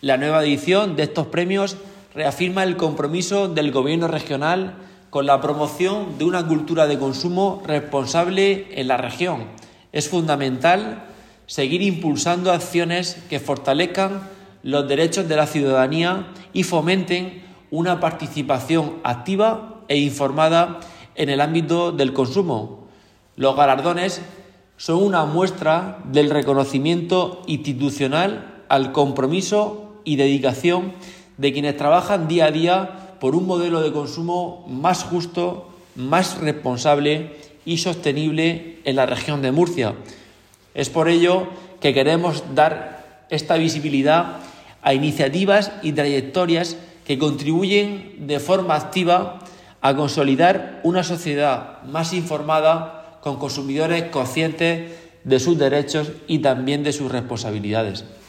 La nueva edición de estos premios reafirma el compromiso del Gobierno regional con la promoción de una cultura de consumo responsable en la región. Es fundamental seguir impulsando acciones que fortalezcan los derechos de la ciudadanía y fomenten una participación activa e informada en el ámbito del consumo. Los galardones son una muestra del reconocimiento institucional al compromiso y dedicación de quienes trabajan día a día por un modelo de consumo más justo, más responsable y sostenible en la región de Murcia. Es por ello que queremos dar esta visibilidad a iniciativas y trayectorias que contribuyen de forma activa a consolidar una sociedad más informada, con consumidores conscientes de sus derechos y también de sus responsabilidades.